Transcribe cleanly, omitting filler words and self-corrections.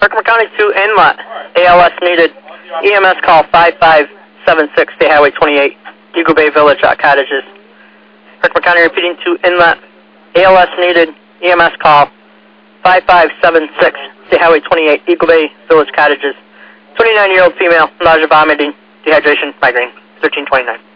Herkimer County to Inlet. ALS needed. EMS call 5576, State Highway 28, Eagle Bay Village Cottages. Herkimer County repeating to Inlet. ALS needed. EMS call 5576, State Highway 28, Eagle Bay Village Cottages. 29-year-old female, nausea, vomiting, dehydration, migraine, 1329.